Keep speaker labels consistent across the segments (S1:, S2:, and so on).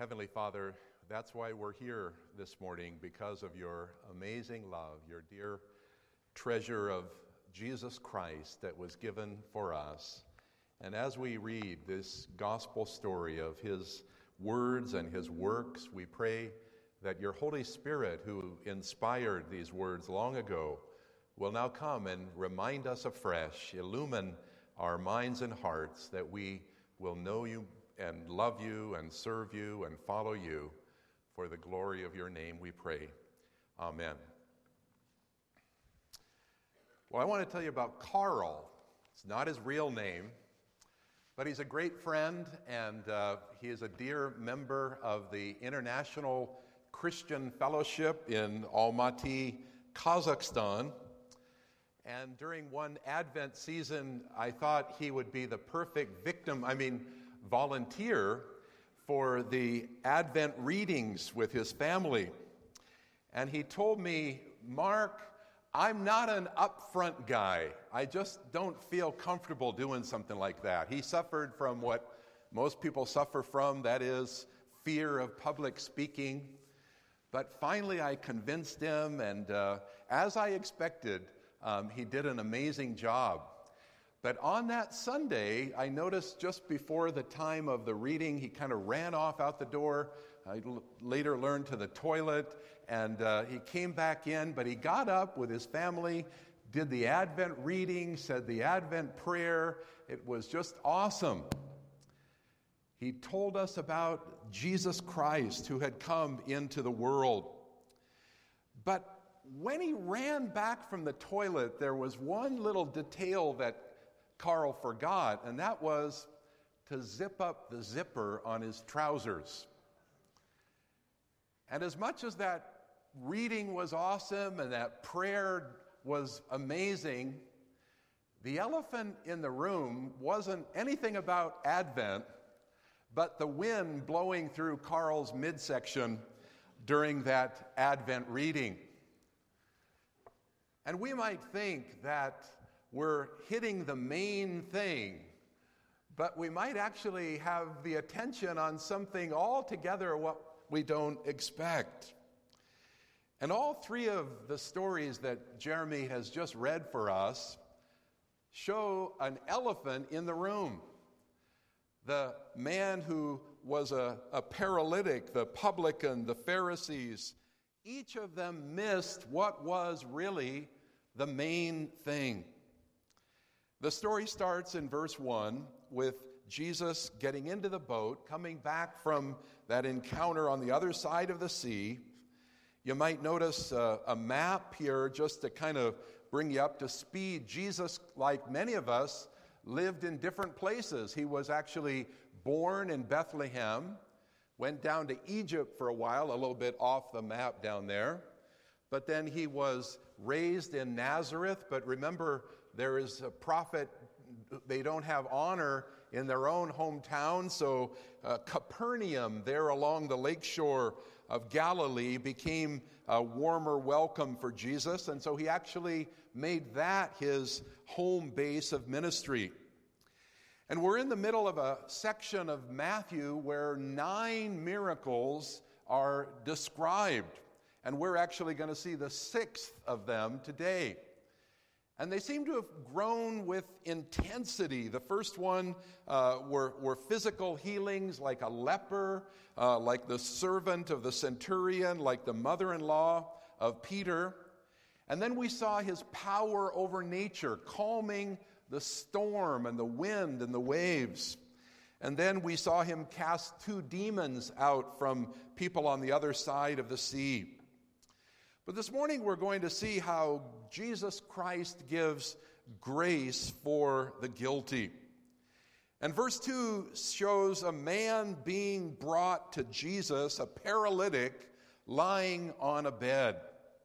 S1: Heavenly Father, that's why we're here this morning, because of your amazing love, your dear treasure of Jesus Christ that was given for us. And as we read this gospel story of his words and his works, we pray that your Holy Spirit, who inspired these words long ago, will now come and remind us afresh, illumine our minds and hearts, that we will know you and love you and serve you and follow you. For the glory of your name we pray. Amen. Well, I want to tell you about Carl. It's not his real name, but he's a great friend, and he is a dear member of the International Christian Fellowship in Almaty, Kazakhstan. And during one Advent season, I thought he would be the perfect volunteer for the Advent readings with his family. And he told me, "Mark, I'm not an upfront guy. I just don't feel comfortable doing something like that." He suffered from what most people suffer from, that is fear of public speaking. But finally I convinced him, and as I expected, he did an amazing job. But on that Sunday, I noticed just before the time of the reading, he kind of ran off out the door. I later learned to the toilet, and he came back in, but he got up with his family, did the Advent reading, said the Advent prayer. It was just awesome. He told us about Jesus Christ who had come into the world. But when he ran back from the toilet, there was one little detail that Carl forgot, and that was to zip up the zipper on his trousers. And as much as that reading was awesome and that prayer was amazing, the elephant in the room wasn't anything about Advent, but the wind blowing through Carl's midsection during that Advent reading. And we might think that we're hitting the main thing, but we might actually have the attention on something altogether what we don't expect. And all three of the stories that Jeremy has just read for us show an elephant in the room. The man who was a paralytic, the publican, the Pharisees, each of them missed what was really the main thing. The story starts in verse 1 with Jesus getting into the boat, coming back from that encounter on the other side of the sea. You might notice a map here just to kind of bring you up to speed. Jesus, like many of us, lived in different places. He was actually born in Bethlehem, went down to Egypt for a while, a little bit off the map down there. But then he was raised in Nazareth. But remember, there is a prophet, they don't have honor in their own hometown. So Capernaum, there along the lakeshore of Galilee, became a warmer welcome for Jesus. And so he actually made that his home base of ministry. And we're in the middle of a section of Matthew where 9 miracles are described. And we're actually going to see the 6th of them today. And they seem to have grown with intensity. The first one were physical healings, like a leper, like the servant of the centurion, like the mother-in-law of Peter. And then we saw his power over nature, calming the storm and the wind and the waves. And then we saw him cast 2 demons out from people on the other side of the sea. But this morning we're going to see how Jesus Christ gives grace for the guilty. And verse 2 shows a man being brought to Jesus, a paralytic, lying on a bed.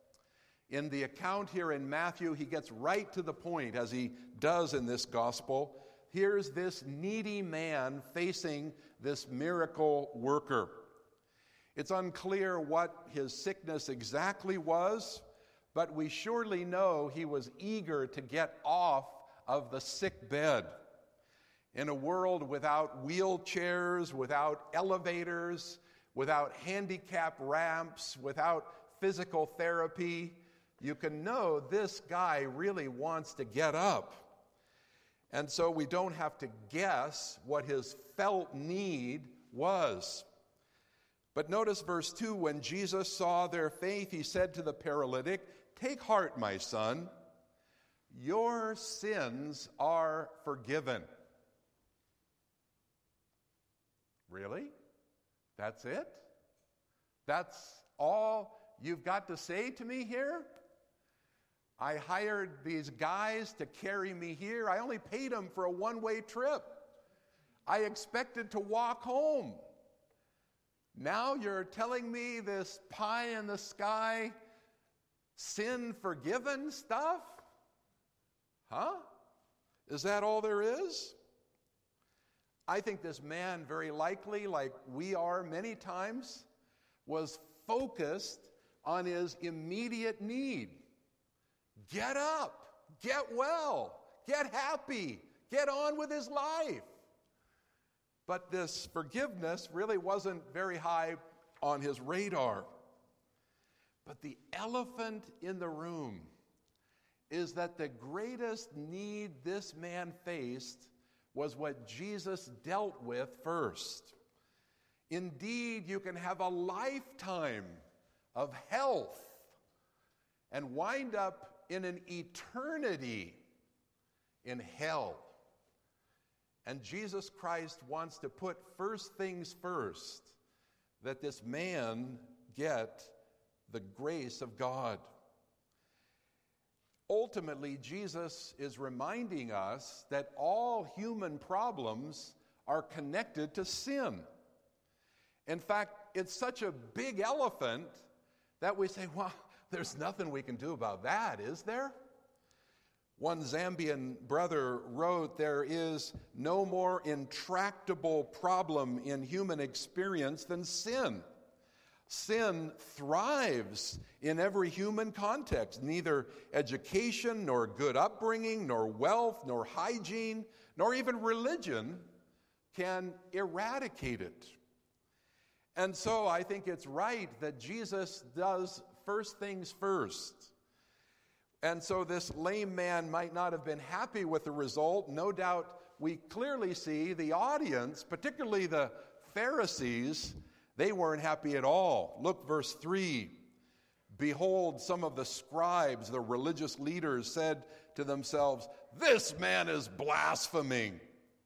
S1: In the account here in Matthew, he gets right to the point, as he does in this gospel. Here's this needy man facing this miracle worker. It's unclear what his sickness exactly was, but we surely know he was eager to get off of the sick bed. In a world without wheelchairs, without elevators, without handicap ramps, without physical therapy, you can know this guy really wants to get up. And so we don't have to guess what his felt need was. But notice verse 2, when Jesus saw their faith, he said to the paralytic, "Take heart, my son, your sins are forgiven." Really? That's it? That's all you've got to say to me here? I hired these guys to carry me here. I only paid them for a one-way trip. I expected to walk home. Now you're telling me this pie in the sky, sin forgiven stuff? Huh? Is that all there is? I think this man, very likely, like we are many times, was focused on his immediate need. Get up, get well, get happy, get on with his life. But this forgiveness really wasn't very high on his radar. But the elephant in the room is that the greatest need this man faced was what Jesus dealt with first. Indeed, you can have a lifetime of health and wind up in an eternity in hell. And Jesus Christ wants to put first things first, that this man get the grace of God. Ultimately, Jesus is reminding us that all human problems are connected to sin. In fact, it's such a big elephant that we say, well, there's nothing we can do about that, is there? One Zambian brother wrote, "There is no more intractable problem in human experience than sin. Sin thrives in every human context. Neither education, nor good upbringing, nor wealth, nor hygiene, nor even religion can eradicate it." And so I think it's right that Jesus does first things first. And so this lame man might not have been happy with the result. No doubt we clearly see the audience, particularly the Pharisees, they weren't happy at all. Look, verse 3. "Behold, some of the scribes, the religious leaders, said to themselves, 'This man is blaspheming.'"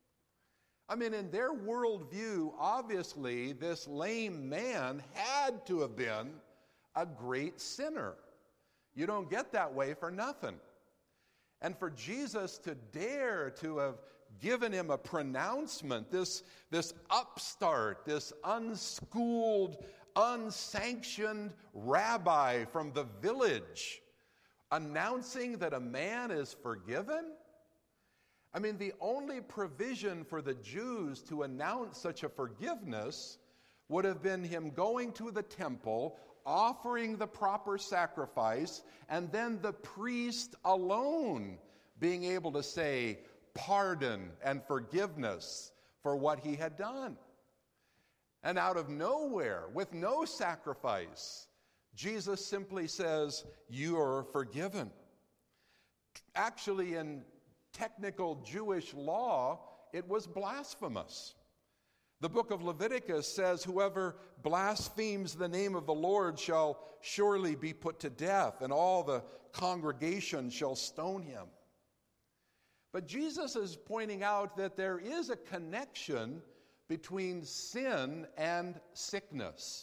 S1: I mean, in their worldview, obviously, this lame man had to have been a great sinner. You don't get that way for nothing. And for Jesus to dare to have given him a pronouncement, this upstart, this unschooled, unsanctioned rabbi from the village, announcing that a man is forgiven? I mean, the only provision for the Jews to announce such a forgiveness would have been him going to the temple, offering the proper sacrifice, and then the priest alone being able to say pardon and forgiveness for what he had done. And out of nowhere, with no sacrifice, Jesus simply says, "You are forgiven." Actually, in technical Jewish law, it was blasphemous. The book of Leviticus says, "Whoever blasphemes the name of the Lord shall surely be put to death, and all the congregation shall stone him." But Jesus is pointing out that there is a connection between sin and sickness.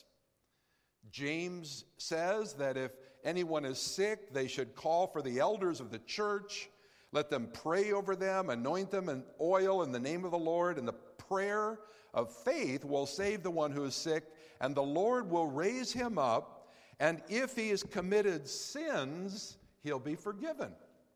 S1: James says that if anyone is sick, they should call for the elders of the church, let them pray over them, anoint them in oil in the name of the Lord, and the prayer of faith will save the one who is sick, and the Lord will raise him up, and if he has committed sins, he'll be forgiven.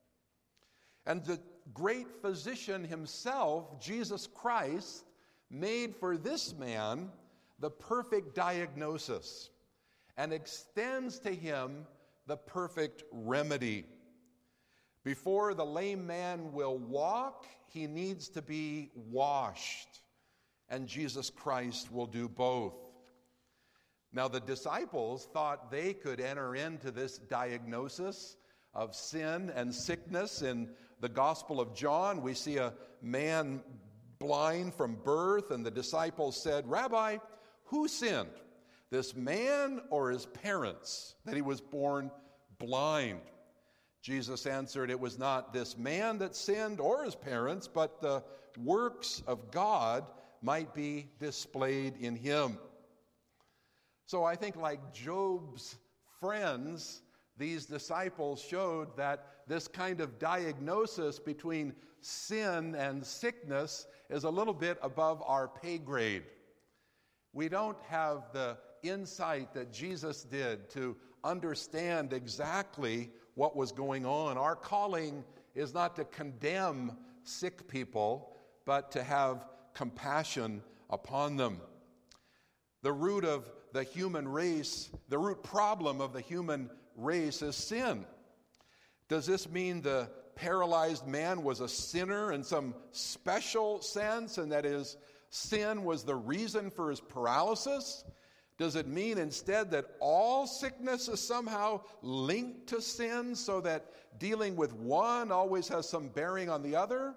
S1: And the great physician himself, Jesus Christ, made for this man the perfect diagnosis and extends to him the perfect remedy. Before the lame man will walk, he needs to be washed, and Jesus Christ will do both. Now, the disciples thought they could enter into this diagnosis of sin and sickness. In the Gospel of John, we see a man blind from birth, and the disciples said, "Rabbi, who sinned, this man or his parents, that he was born blind?" Jesus answered, "It was not this man that sinned or his parents, but the works of God might be displayed in him." So I think, like Job's friends, these disciples showed that this kind of diagnosis between sin and sickness is a little bit above our pay grade. We don't have the insight that Jesus did to understand exactly what was going on. Our calling is not to condemn sick people, but to have compassion upon them. The root of the human race, the root problem of the human race is sin. Does this mean the paralyzed man was a sinner in some special sense, and that his sin was the reason for his paralysis? Does it mean instead that all sickness is somehow linked to sin, so that dealing with one always has some bearing on the other?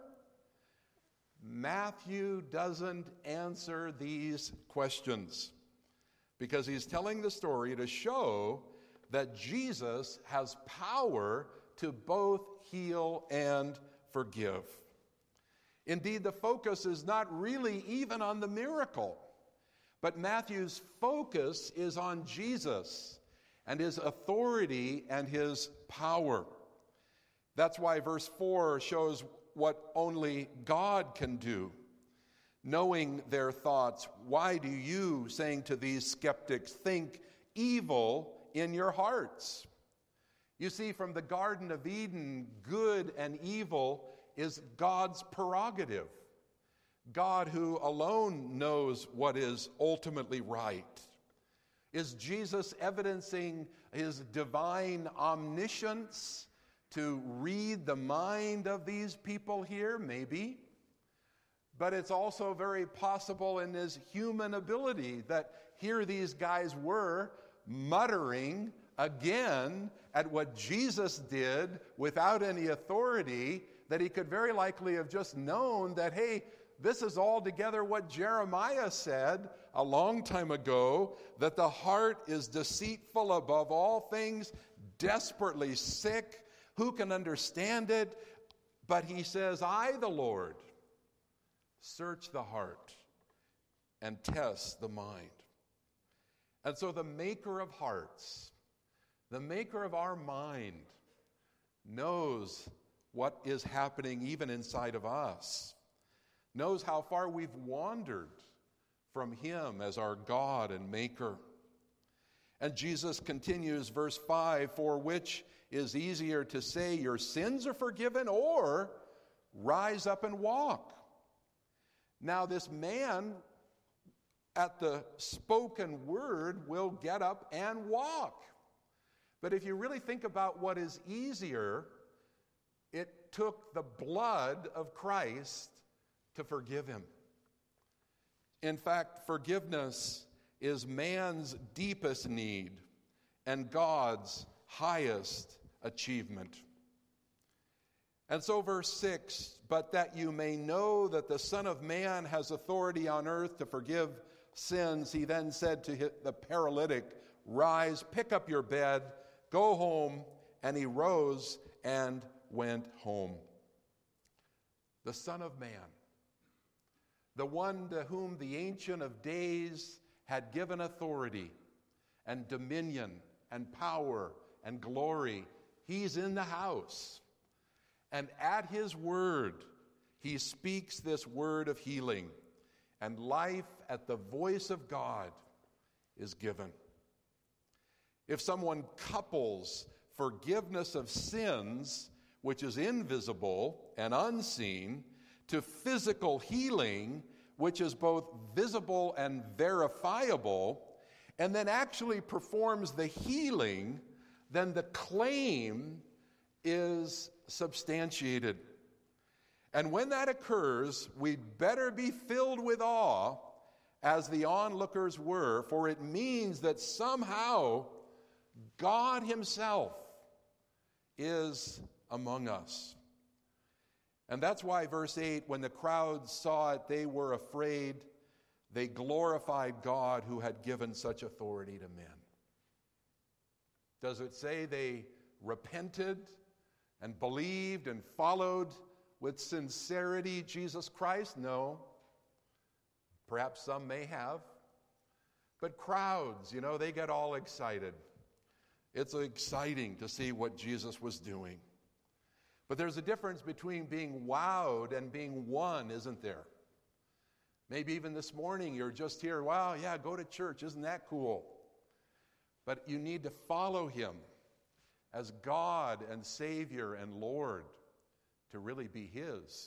S1: Matthew doesn't answer these questions, because he's telling the story to show that Jesus has power to both heal and forgive. Indeed, the focus is not really even on the miracle, but Matthew's focus is on Jesus and his authority and his power. That's why verse 4 shows what only God can do. Knowing their thoughts, why do you, saying to these skeptics, think evil in your hearts? You see, from the Garden of Eden, good and evil is God's prerogative. God, who alone knows what is ultimately right. Is Jesus evidencing his divine omniscience to read the mind of these people here? Maybe. But it's also very possible in his human ability that here these guys were muttering again at what Jesus did without any authority, that he could very likely have just known that, hey, this is altogether what Jeremiah said a long time ago, that the heart is deceitful above all things, desperately sick. Who can understand it? But he says, I, the Lord, search the heart and test the mind. And so the maker of hearts, the maker of our mind, knows what is happening even inside of us, knows how far we've wandered from him as our God and maker. And Jesus continues, verse 5, for which is easier to say your sins are forgiven, or rise up and walk? Now this man at the spoken word will get up and walk. But if you really think about what is easier, it took the blood of Christ to forgive him. In fact, forgiveness is man's deepest need and God's highest achievement. And so verse 6, but that you may know that the Son of Man has authority on earth to forgive sins, he then said to the paralytic, rise, pick up your bed, go home. And he rose and went home. The Son of Man, the one to whom the Ancient of Days had given authority and dominion and power and glory, he's in the house. And at his word, he speaks this word of healing, and life at the voice of God is given. If someone couples forgiveness of sins, which is invisible and unseen, to physical healing, which is both visible and verifiable, and then actually performs the healing, then the claim is substantiated. And when that occurs, we'd better be filled with awe as the onlookers were, for it means that somehow God himself is among us. And that's why verse 8, when the crowd saw it, they were afraid. They glorified God who had given such authority to men. Does it say they repented and believed and followed with sincerity Jesus Christ? No. Perhaps some may have. But crowds, they get all excited. It's exciting to see what Jesus was doing. But there's a difference between being wowed and being won, isn't there? Maybe even this morning you're just here, wow, yeah, go to church, isn't that cool? But you need to follow him as God and Savior and Lord to really be his.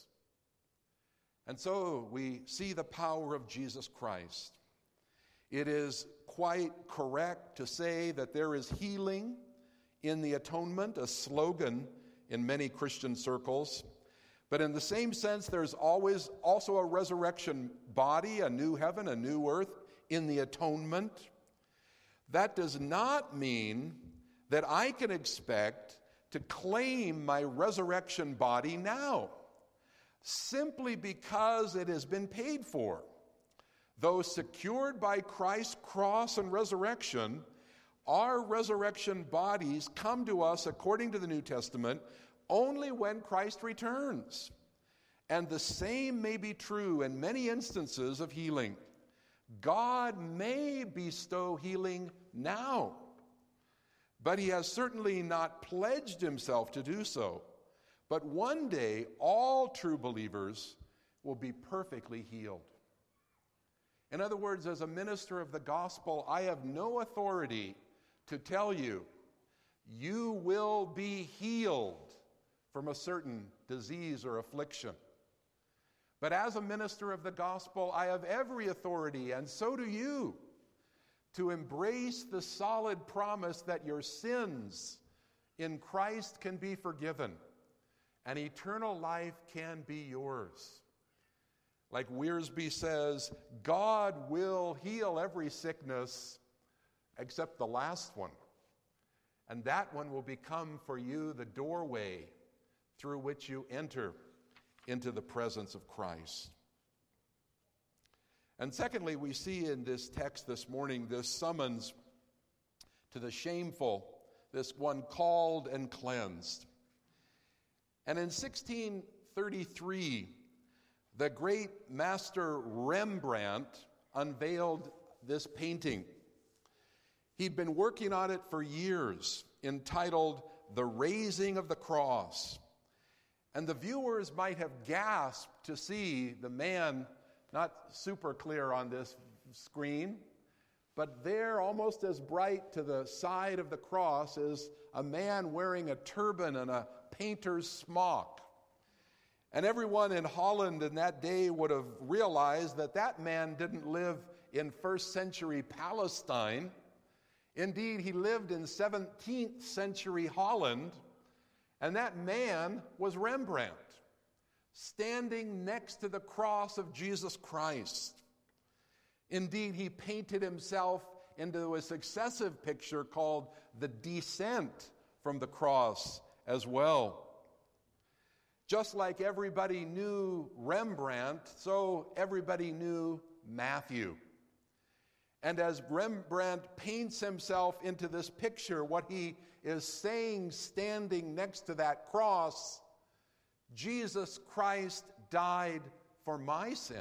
S1: And so we see the power of Jesus Christ. It is quite correct to say that there is healing in the atonement, a slogan in many Christian circles. But in the same sense, there's always also a resurrection body, a new heaven, a new earth in the atonement. That does not mean that I can expect to claim my resurrection body now, simply because it has been paid for. Though secured by Christ's cross and resurrection, our resurrection bodies come to us, according to the New Testament, only when Christ returns. And the same may be true in many instances of healing. God may bestow healing now, but he has certainly not pledged himself to do so. But one day, all true believers will be perfectly healed. In other words, as a minister of the gospel, I have no authority to tell you, you will be healed from a certain disease or affliction. But as a minister of the gospel, I have every authority, and so do you, to embrace the solid promise that your sins in Christ can be forgiven and eternal life can be yours. Like Wiersbe says, God will heal every sickness except the last one. And that one will become for you the doorway through which you enter into the presence of Christ. And secondly, we see in this text this morning this summons to the shameful, this one called and cleansed. And in 1633, the great master Rembrandt unveiled this painting. He'd been working on it for years, entitled The Raising of the Cross. And the viewers might have gasped to see the man, not super clear on this screen, but there, almost as bright to the side of the cross, is a man wearing a turban and a painter's smock. And everyone in Holland in that day would have realized that that man didn't live in first century Palestine. Indeed, he lived in 17th century Holland, and that man was Rembrandt, standing next to the cross of Jesus Christ. Indeed, he painted himself into a successive picture called The Descent from the Cross as well. Just like everybody knew Rembrandt, so everybody knew Matthew. And as Rembrandt paints himself into this picture, what he is saying standing next to that cross, Jesus Christ died for my sin.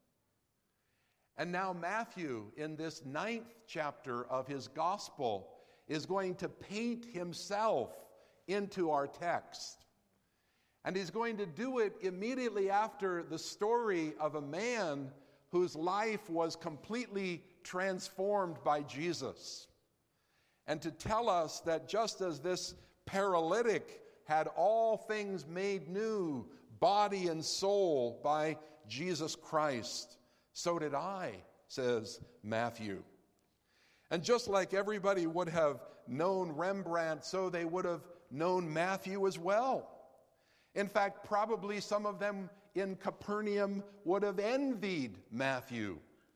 S1: And now Matthew, in this 9th chapter of his gospel, is going to paint himself into our text. And he's going to do it immediately after the story of a man whose life was completely transformed by Jesus. And to tell us that just as this paralytic had all things made new, body and soul, by Jesus Christ, so did I, says Matthew. And just like everybody would have known Rembrandt, so they would have known Matthew as well. In fact, probably some of them in Capernaum would have envied Matthew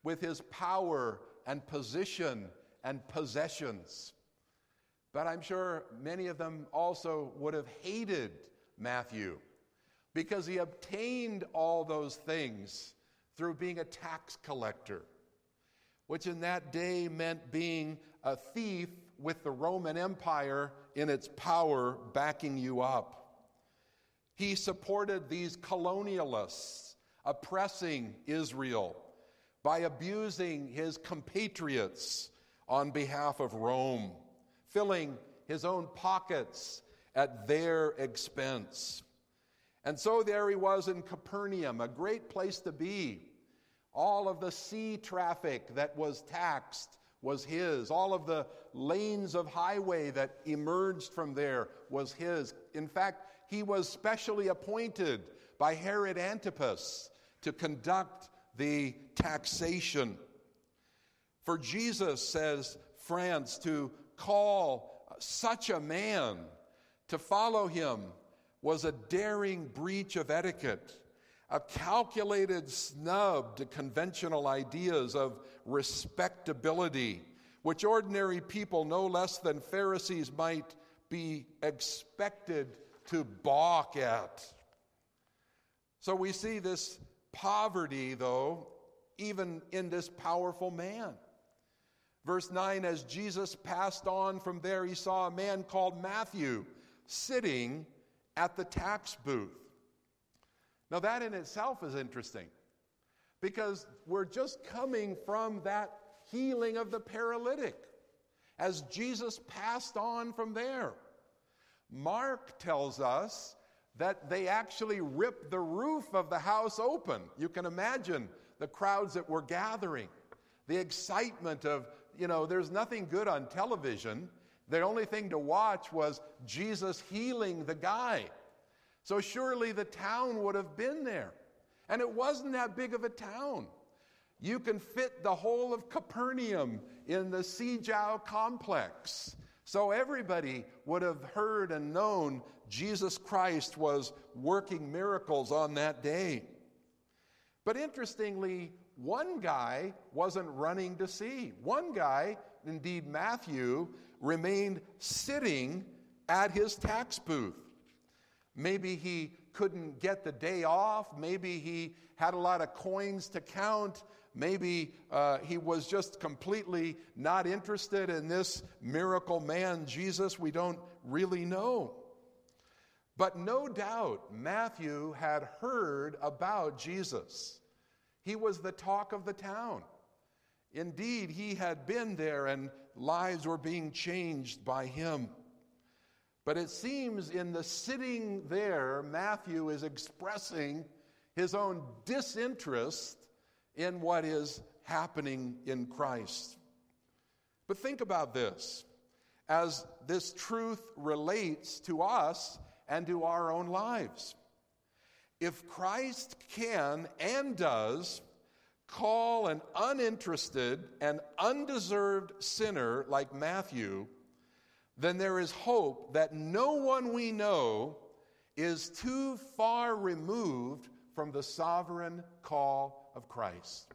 S1: with his power and position and possessions. But I'm sure many of them also would have hated Matthew because he obtained all those things through being a tax collector, which in that day meant being a thief with the Roman Empire in its power backing you up. He supported these colonialists oppressing Israel by abusing his compatriots on behalf of Rome, filling his own pockets at their expense. And so there he was in Capernaum, a great place to be. All of the sea traffic that was taxed was his. All of the lanes of highway that emerged from there was his. In fact, he was specially appointed by Herod Antipas to conduct the taxation. For Jesus, says France, to call such a man to follow him was a daring breach of etiquette, a calculated snub to conventional ideas of respectability, which ordinary people no less than Pharisees might be expected to balk at. So we see this poverty, though, even in this powerful man. Verse 9, as Jesus passed on from there, he saw a man called Matthew sitting at the tax booth. Now that in itself is interesting, because we're just coming from that healing of the paralytic as Jesus passed on from there. Mark tells us that they actually ripped the roof of the house open. You can imagine the crowds that were gathering, the excitement of, there's nothing good on television. The only thing to watch was Jesus healing the guy. So surely the town would have been there. And it wasn't that big of a town. You can fit the whole of Capernaum in the Sijau complex. So everybody would have heard and known Jesus Christ was working miracles on that day. But interestingly, one guy wasn't running to see. One guy, indeed Matthew, remained sitting at his tax booth. Maybe he couldn't get the day off. Maybe he had a lot of coins to count. Maybe he was just completely not interested in this miracle man, Jesus. We don't really know. But no doubt Matthew had heard about Jesus. He was the talk of the town. Indeed, he had been there and lives were being changed by him. But it seems in the sitting there, Matthew is expressing his own disinterest in what is happening in Christ. But think about this, as this truth relates to us and to our own lives. If Christ can and does call an uninterested and undeserved sinner like Matthew, then there is hope that no one we know is too far removed from the sovereign call of Christ.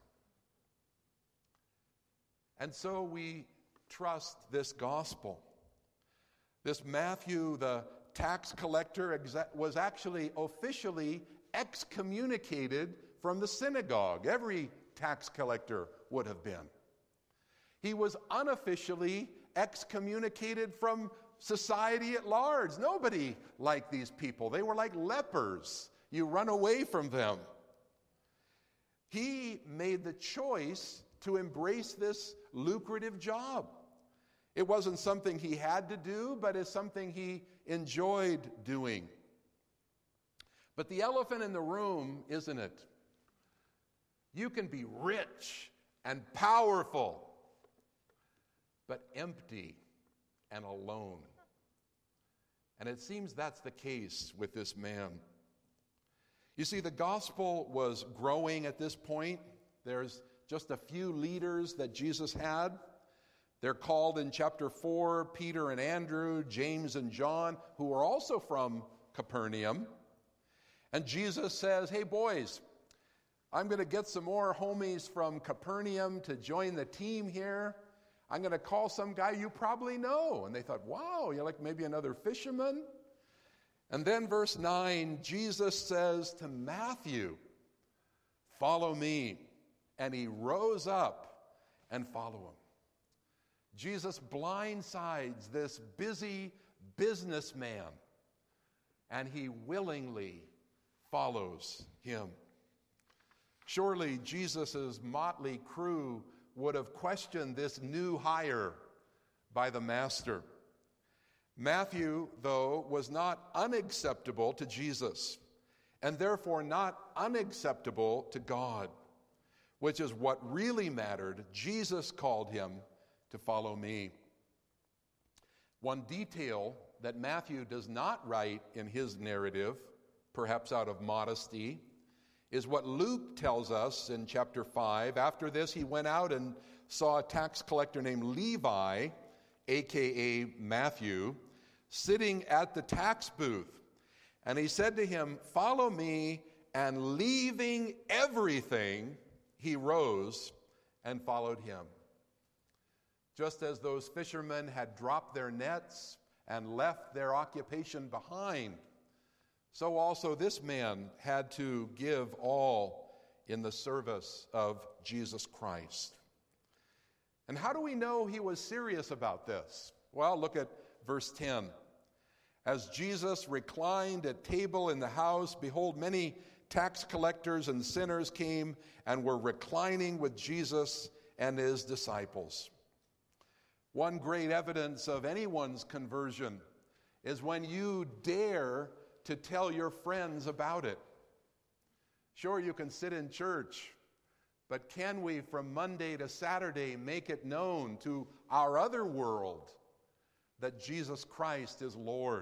S1: And so we trust this gospel. This Matthew, the tax collector, was actually officially excommunicated from the synagogue. Every tax collector would have been. He was unofficially excommunicated from society at large. Nobody liked these people. They were like lepers. You run away from them. He made the choice to embrace this lucrative job. It wasn't something he had to do, but it's something he enjoyed doing. But the elephant in the room, isn't it? You can be rich and powerful, but empty and alone. And it seems that's the case with this man. You see, the gospel was growing at this point. There's just a few leaders that Jesus had. They're called in chapter 4, Peter and Andrew, James and John, who are also from Capernaum. And Jesus says, hey boys, I'm going to get some more homies from Capernaum to join the team here. I'm going to call some guy you probably know. And they thought, wow, you're like maybe another fisherman? And then verse 9, Jesus says to Matthew, follow me. And he rose up and followed him. Jesus blindsides this busy businessman, and he willingly follows him. Surely Jesus' motley crew would have questioned this new hire by the master. Matthew, though, was not unacceptable to Jesus, and therefore not unacceptable to God, which is what really mattered. Jesus called him to follow me. One detail that Matthew does not write in his narrative, perhaps out of modesty, is what Luke tells us in chapter 5. After this, he went out and saw a tax collector named Levi, a.k.a. Matthew, sitting at the tax booth. And he said to him, follow me, and leaving everything, he rose and followed him. Just as those fishermen had dropped their nets and left their occupation behind, so also this man had to give all in the service of Jesus Christ. And how do we know he was serious about this? Well, look at verse 10. As Jesus reclined at table in the house, behold, many tax collectors and sinners came and were reclining with Jesus and his disciples. One great evidence of anyone's conversion is when you dare to tell your friends about it. Sure, you can sit in church, but can we from Monday to Saturday make it known to our other world that Jesus Christ is Lord?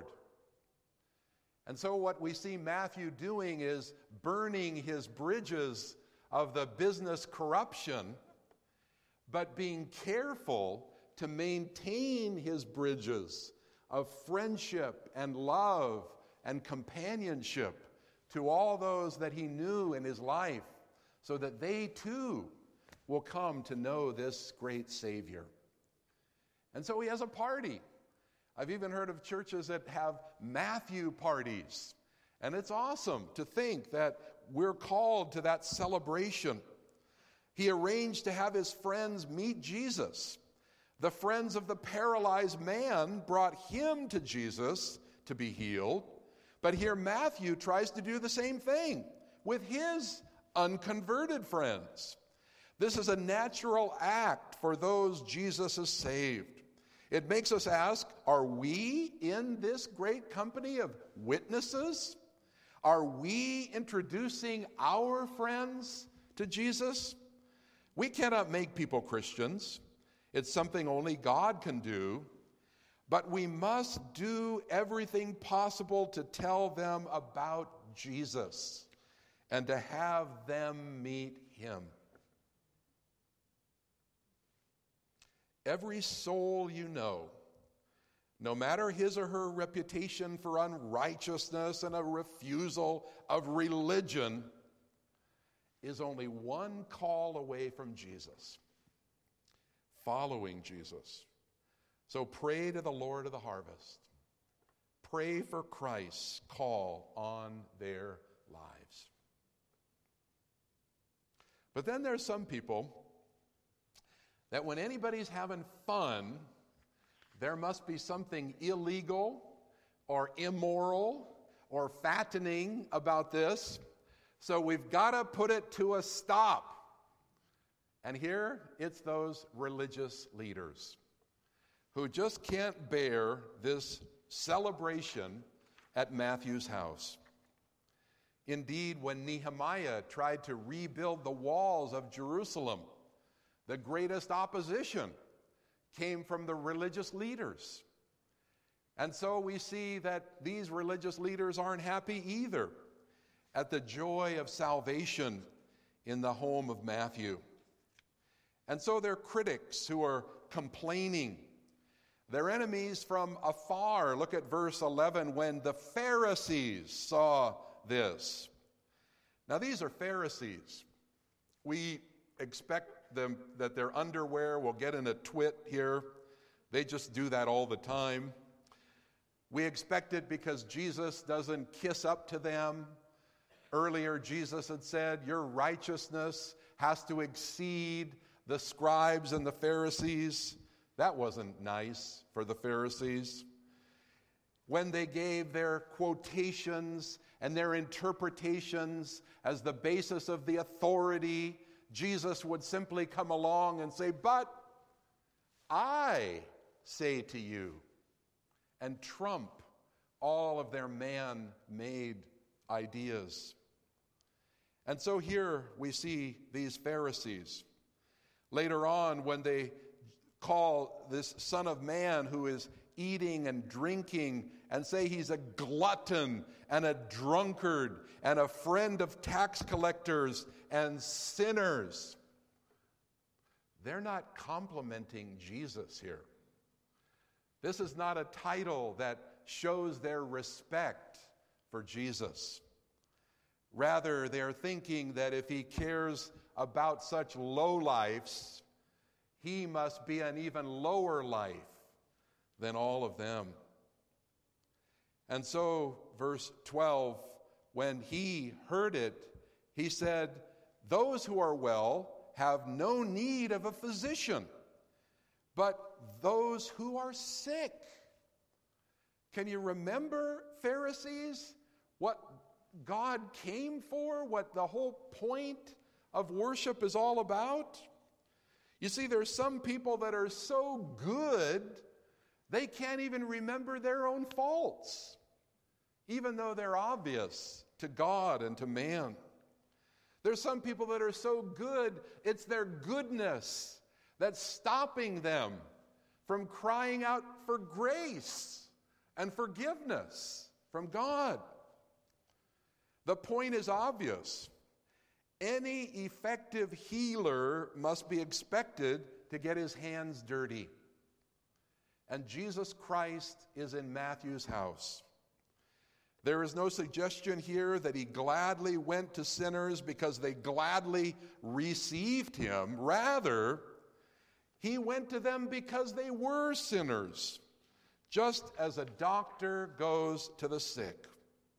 S1: And so what we see Matthew doing is burning his bridges of the business corruption, but being careful to maintain his bridges of friendship and love and companionship to all those that he knew in his life, so that they too will come to know this great Savior. And so he has a party. I've even heard of churches that have Matthew parties. And it's awesome to think that we're called to that celebration. He arranged to have his friends meet Jesus. The friends of the paralyzed man brought him to Jesus to be healed. But here Matthew tries to do the same thing with his unconverted friends. This is a natural act for those Jesus has saved. It makes us ask, are we in this great company of witnesses? Are we introducing our friends to Jesus? We cannot make people Christians. It's something only God can do. But we must do everything possible to tell them about Jesus and to have them meet him. Every soul you know, no matter his or her reputation for unrighteousness and a refusal of religion, is only one call away from Jesus, following Jesus. So pray to the Lord of the harvest. Pray for Christ's call on their lives. But then there's some people that when anybody's having fun, there must be something illegal or immoral or fattening about this. So we've got to put it to a stop. And here it's those religious leaders who just can't bear this celebration at Matthew's house. Indeed, when Nehemiah tried to rebuild the walls of Jerusalem, the greatest opposition came from the religious leaders. And so we see that these religious leaders aren't happy either at the joy of salvation in the home of Matthew. And so they're critics who are complaining. They're enemies from afar. Look at verse 11, when the Pharisees saw this. Now these are Pharisees. We expect them that their underwear will get in a twit here. They just do that all the time. We expect it because Jesus doesn't kiss up to them. Earlier, Jesus had said, your righteousness has to exceed the scribes and the Pharisees. That wasn't nice for the Pharisees. When they gave their quotations and their interpretations as the basis of the authority, Jesus would simply come along and say, but I say to you, and trump all of their man-made ideas. And so here we see these Pharisees. Later on, when they call this Son of Man who is eating and drinking and say he's a glutton and a drunkard and a friend of tax collectors and sinners, they're not complimenting Jesus here. This is not a title that shows their respect for Jesus. Rather, they're thinking that if he cares about such lowlifes, he must be an even lower life than all of them. And so, verse 12, when he heard it, he said, those who are well have no need of a physician, but those who are sick. Can you remember, Pharisees, what God came for, what the whole point of worship is all about? You see, there's some people that are so good, they can't even remember their own faults, even though they're obvious to God and to man. There's some people that are so good, it's their goodness that's stopping them from crying out for grace and forgiveness from God. The point is obvious. Any effective healer must be expected to get his hands dirty. And Jesus Christ is in Matthew's house. There is no suggestion here that he gladly went to sinners because they gladly received him. Rather, he went to them because they were sinners, just as a doctor goes to the sick.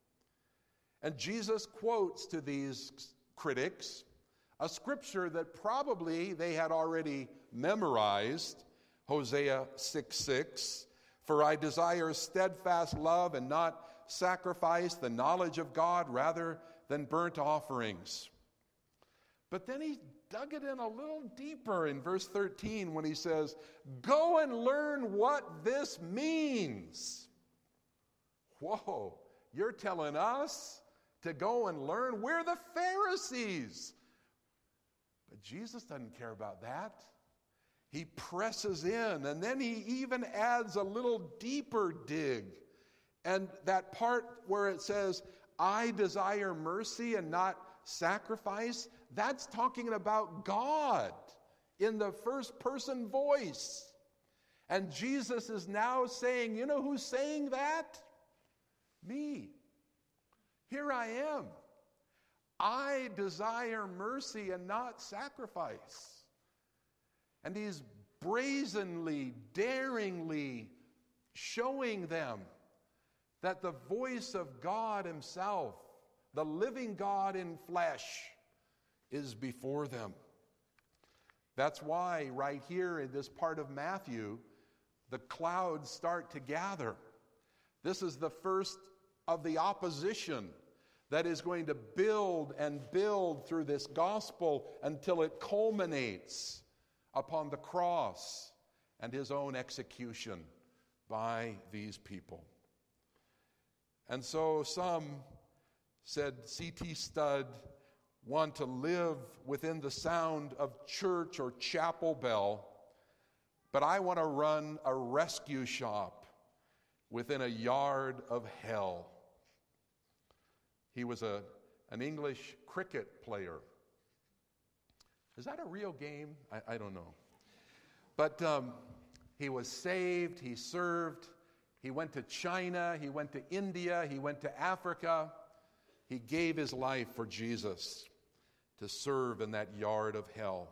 S1: And Jesus quotes to these critics a scripture that probably they had already memorized, Hosea 6:6. For I desire steadfast love and not sacrifice, the knowledge of God rather than burnt offerings. But then he dug it in a little deeper in verse 13 when he says, go and learn what this means. Whoa, you're telling us to go and learn? We're the Pharisees. But Jesus doesn't care about that. He presses in, and then he even adds a little deeper dig. And that part where it says, I desire mercy and not sacrifice, that's talking about God in the first person voice. And Jesus is now saying, you know who's saying that? Me. Here I am. I desire mercy and not sacrifice. And he's brazenly, daringly showing them that the voice of God himself, the living God in flesh, is before them. That's why right here in this part of Matthew, the clouds start to gather. This is the first of the opposition that is going to build and build through this gospel until it culminates upon the cross and his own execution by these people. And so some, said C.T. Studd, want to live within the sound of church or chapel bell, but I want to run a rescue shop within a yard of hell. He was an English cricket player. Is that a real game? I don't know. But he was saved, he served, he went to China, he went to India, he went to Africa. He gave his life for Jesus. to serve in that yard of hell.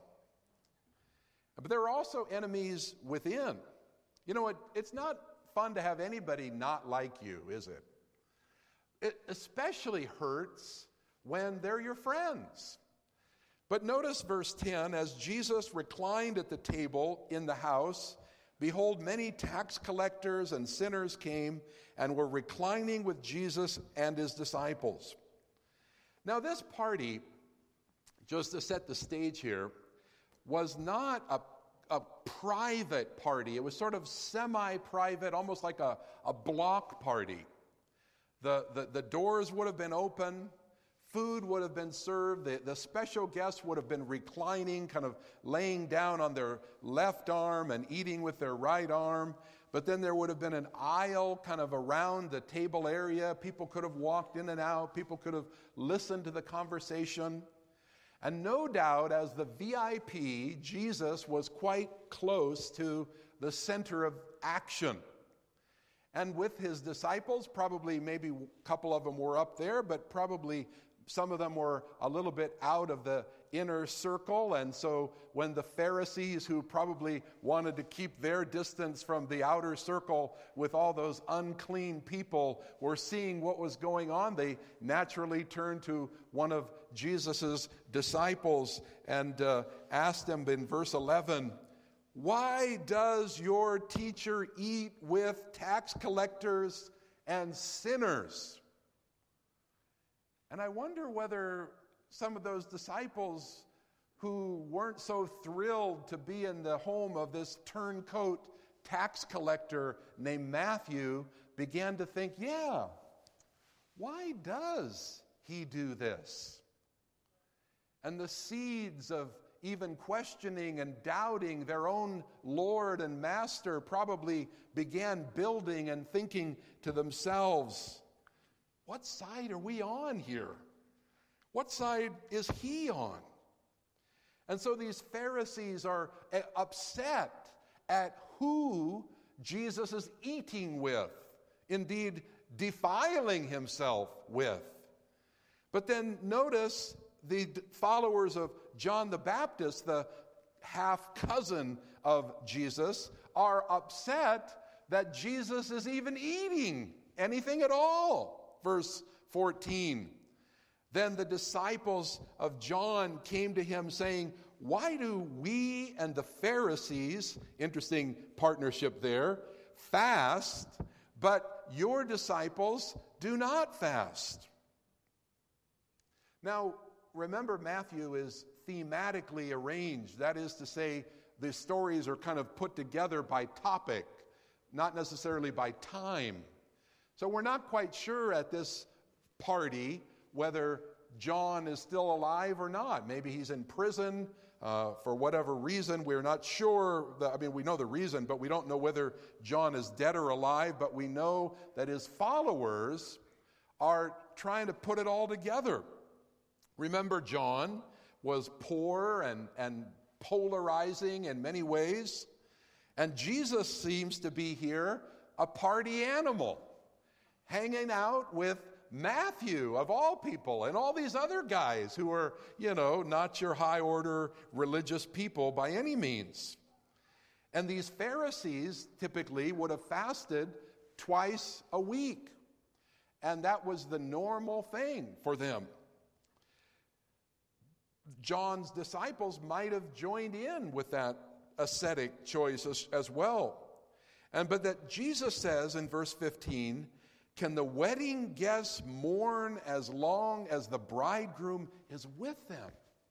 S1: But there are also enemies within. You know, it's not fun to have anybody not like you, is it? It especially hurts when they're your friends. But notice verse 10, as Jesus reclined at the table in the house, behold, many tax collectors and sinners came and were reclining with Jesus and his disciples. Now this party, just to set the stage here, was not a private party. It was sort of semi-private, almost like a block party. The doors would have been open. Food would have been served. The special guests would have been reclining, kind of laying down on their left arm and eating with their right arm. But then there would have been an aisle kind of around the table area. People could have walked in and out. People could have listened to the conversation. And no doubt, as the VIP, Jesus was quite close to the center of action. And with his disciples, probably maybe a couple of them were up there, but probably some of them were a little bit out of the inner circle. And so when the Pharisees, who probably wanted to keep their distance from the outer circle with all those unclean people, were seeing what was going on, they naturally turned to one of Jesus' disciples and asked him in verse 11, "Why does your teacher eat with tax collectors and sinners?" And I wonder whether some of those disciples who weren't so thrilled to be in the home of this turncoat tax collector named Matthew began to think, yeah, why does he do this? And the seeds of even questioning and doubting their own Lord and Master probably began building and thinking to themselves, what side are we on here? What side is he on? And so these Pharisees are upset at who Jesus is eating with, indeed defiling himself with. But then notice the followers of John the Baptist, the half-cousin of Jesus, are upset that Jesus is even eating anything at all. Verse 14, then the disciples of John came to him saying, "Why do we and the Pharisees," interesting partnership there, "fast, but your disciples do not fast?" Now, remember, Matthew is thematically arranged. That is to say, the stories are kind of put together by topic, not necessarily by time. So we're not quite sure at this party whether John is still alive or not. Maybe he's in prison for whatever reason. We're not sure. We know the reason, but we don't know whether John is dead or alive. But we know that his followers are trying to put it all together. Remember, John was poor and polarizing in many ways. And Jesus seems to be here a party animal, hanging out with Matthew, of all people, and all these other guys who are, not your high-order religious people by any means. And these Pharisees typically would have fasted twice a week, and that was the normal thing for them. John's disciples might have joined in with that ascetic choice as well. But that Jesus says in verse 15, "Can the wedding guests mourn as long as the bridegroom is with them?"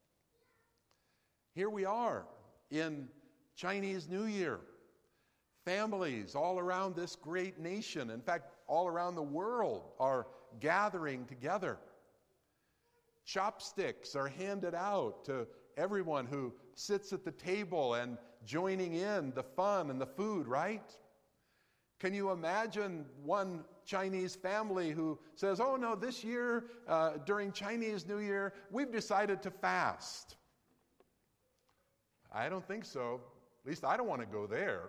S1: Here we are in Chinese New Year. Families all around this great nation, in fact, all around the world, are gathering together. Chopsticks are handed out to everyone who sits at the table and joining in the fun and the food, right? Can you imagine one Chinese family who says, "Oh no, this year, during Chinese New Year, we've decided to fast"? I don't think so. At least I don't want to go there.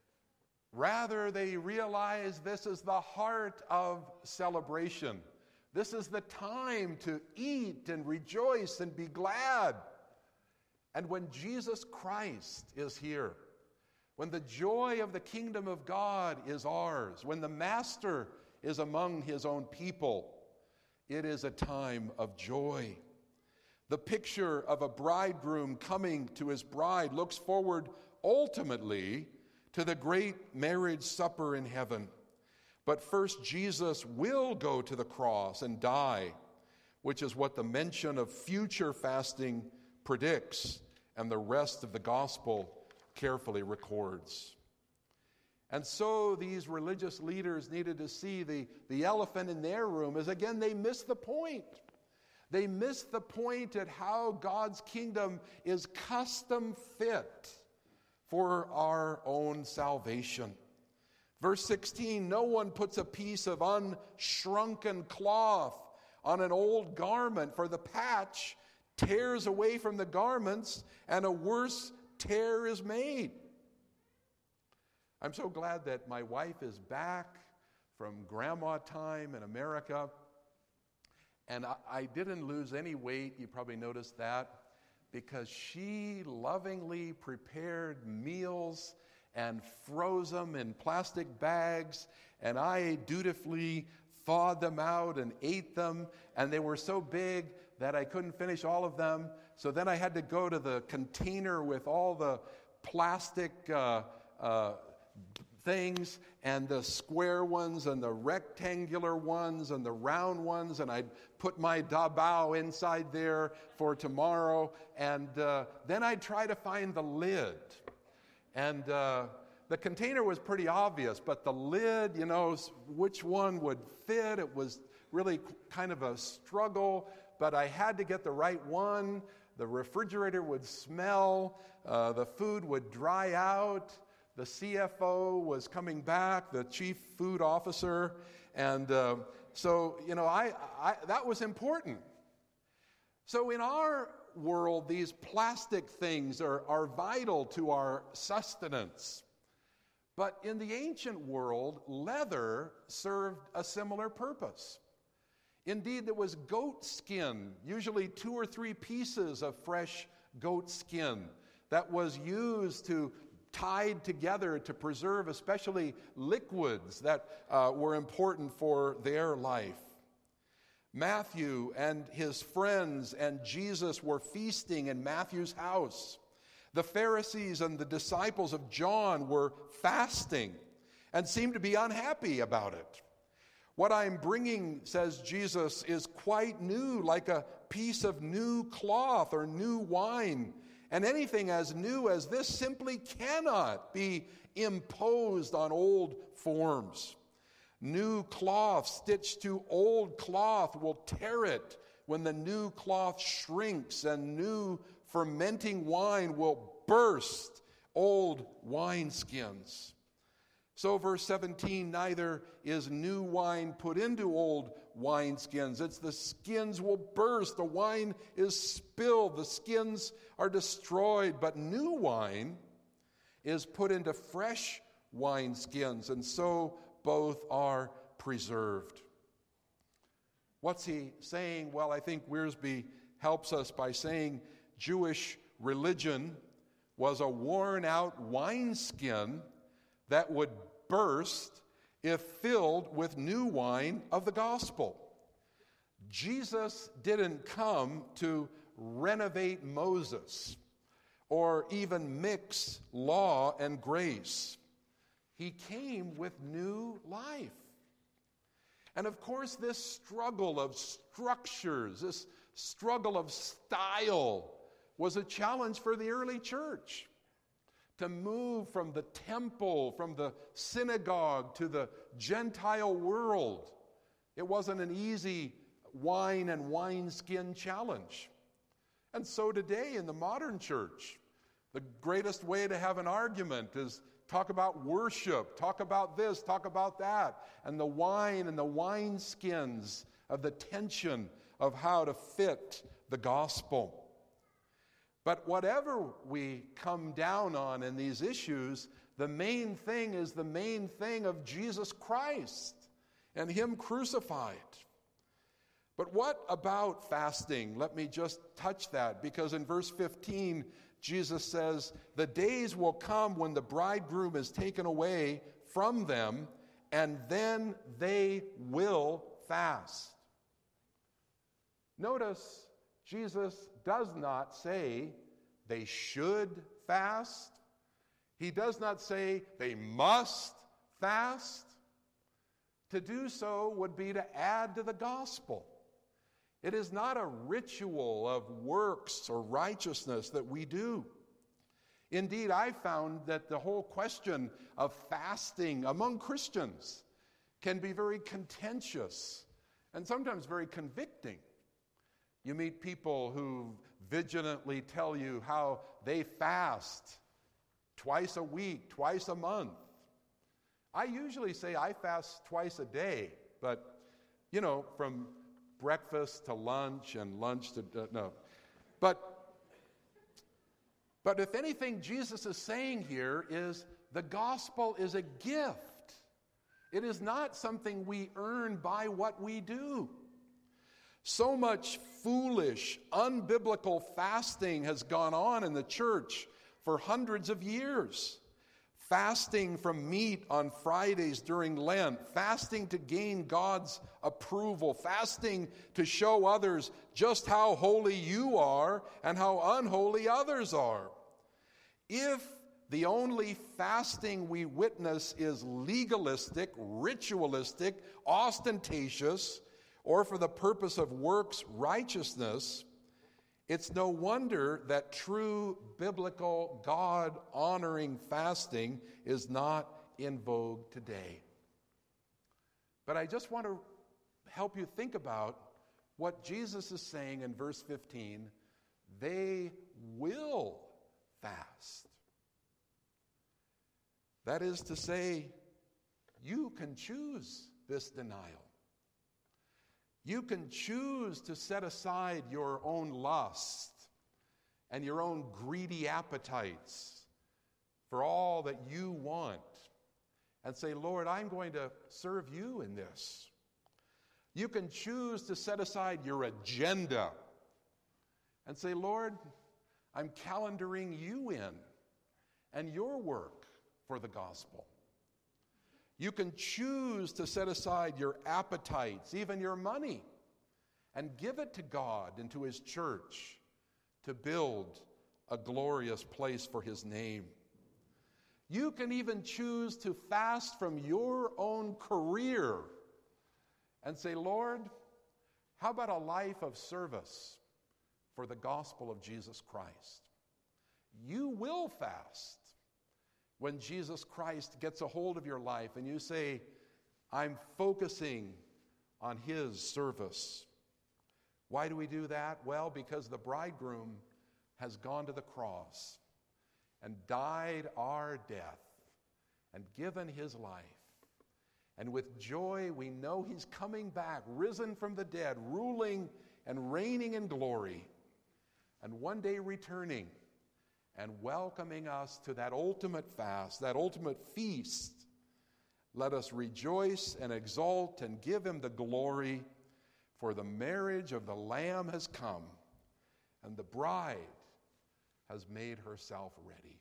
S1: Rather, they realize this is the heart of celebration. This is the time to eat and rejoice and be glad. And when Jesus Christ is here, when the joy of the kingdom of God is ours, when the Master is among his own people, it is a time of joy. The picture of a bridegroom coming to his bride looks forward ultimately to the great marriage supper in heaven. But first, Jesus will go to the cross and die, which is what the mention of future fasting predicts, and the rest of the gospel carefully records. And so these religious leaders needed to see the elephant in their room is, again, they missed the point. They missed the point at how God's kingdom is custom fit for our own salvation. Verse 16, no one puts a piece of unshrunken cloth on an old garment, for the patch tears away from the garments, and a worse tear is made. I'm so glad that my wife is back from grandma time in America, and I didn't lose any weight. You probably noticed that, because she lovingly prepared meals and froze them in plastic bags, and I dutifully thawed them out and ate them, and they were so big that I couldn't finish all of them. So then I had to go to the container with all the plastic things, and the square ones and the rectangular ones and the round ones, and I'd put my dabao inside there for tomorrow, and then I'd try to find the lid. And the container was pretty obvious, but the lid, which one would fit, it was really kind of a struggle, but I had to get the right one. The refrigerator would smell, the food would dry out, the CFO was coming back, the chief food officer, and so that was important. So in our world, these plastic things are vital to our sustenance. But in the ancient world, leather served a similar purpose. Indeed, there was goat skin, usually 2 or 3 pieces of fresh goat skin that was used to tied together to preserve especially liquids that were important for their life. Matthew and his friends and Jesus were feasting in Matthew's house. The Pharisees and the disciples of John were fasting and seemed to be unhappy about it. What I'm bringing, says Jesus, is quite new, like a piece of new cloth or new wine. And anything as new as this simply cannot be imposed on old forms. New cloth stitched to old cloth will tear it when the new cloth shrinks, and new fermenting wine will burst old wineskins. So verse 17, neither is new wine put into old wineskins. It's the skins will burst, the wine is spilled, the skins are destroyed, but new wine is put into fresh wineskins, and so both are preserved. What's he saying? Well, I think Wiersbe helps us by saying Jewish religion was a worn-out wineskin that would burst if filled with new wine of the gospel. Jesus didn't come to renovate Moses or even mix law and grace. He came with new life. And of course, this struggle of structures, this struggle of style was a challenge for the early church. To move from the temple, from the synagogue to the Gentile world. It wasn't an easy wine and wineskin challenge. And so today in the modern church, the greatest way to have an argument is talk about worship, talk about this, talk about that, and the wine and the wineskins of the tension of how to fit the gospel. But whatever we come down on in these issues, the main thing is the main thing of Jesus Christ and Him crucified. But what about fasting? Let me just touch that, because in verse 15, Jesus says, "The days will come when the bridegroom is taken away from them, and then they will fast." Notice, Jesus does not say they should fast. He does not say they must fast. To do so would be to add to the gospel. It is not a ritual of works or righteousness that we do. Indeed, I found that the whole question of fasting among Christians can be very contentious and sometimes very convicting. You meet people who vigilantly tell you how they fast twice a week, twice a month. I usually say I fast twice a day, but, from breakfast to lunch and lunch to, no. But if anything, Jesus is saying here is the gospel is a gift. It is not something we earn by what we do. So much foolish, unbiblical fasting has gone on in the church for hundreds of years. Fasting from meat on Fridays during Lent, fasting to gain God's approval, fasting to show others just how holy you are and how unholy others are. If the only fasting we witness is legalistic, ritualistic, ostentatious, or for the purpose of works righteousness, it's no wonder that true biblical God-honoring fasting is not in vogue today. But I just want to help you think about what Jesus is saying in verse 15. They will fast. That is to say, you can choose this denial. You can choose to set aside your own lust and your own greedy appetites for all that you want and say, "Lord, I'm going to serve you in this." You can choose to set aside your agenda and say, "Lord, I'm calendaring you in and your work for the gospel." You can choose to set aside your appetites, even your money, and give it to God and to His church to build a glorious place for His name. You can even choose to fast from your own career and say, "Lord, how about a life of service for the gospel of Jesus Christ?" You will fast when Jesus Christ gets a hold of your life and you say, "I'm focusing on His service." Why do we do that? Well, because the bridegroom has gone to the cross and died our death and given His life. And with joy we know He's coming back, risen from the dead, ruling and reigning in glory, and one day returning and welcoming us to that ultimate fast, that ultimate feast. Let us rejoice and exult and give Him the glory, for the marriage of the Lamb has come, and the bride has made herself ready.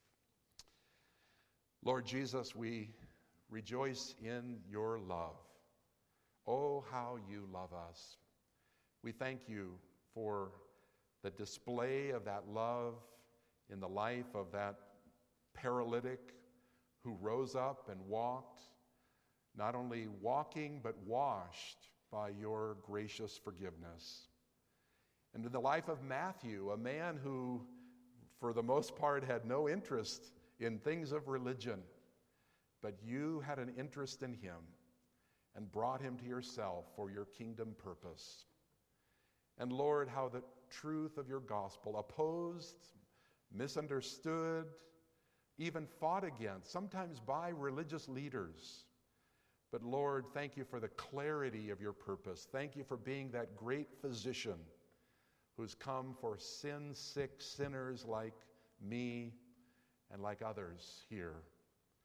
S1: Lord Jesus, we rejoice in your love. Oh, how you love us. We thank you for the display of that love in the life of that paralytic who rose up and walked, not only walking but washed by your gracious forgiveness. And in the life of Matthew, a man who for the most part had no interest in things of religion, but you had an interest in him and brought him to yourself for your kingdom purpose. And Lord, how the truth of your gospel, opposed, misunderstood, even fought against, sometimes by religious leaders. But Lord, thank you for the clarity of your purpose. Thank you for being that great physician who's come for sin-sick sinners like me and like others here.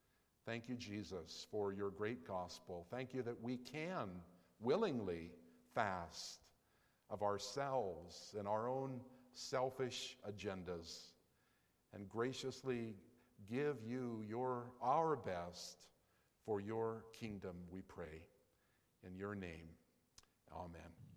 S1: Thank you, Jesus, for your great gospel. Thank you that we can willingly fast of ourselves and our own selfish agendas, and graciously give you our best for your kingdom, we pray. In your name, amen.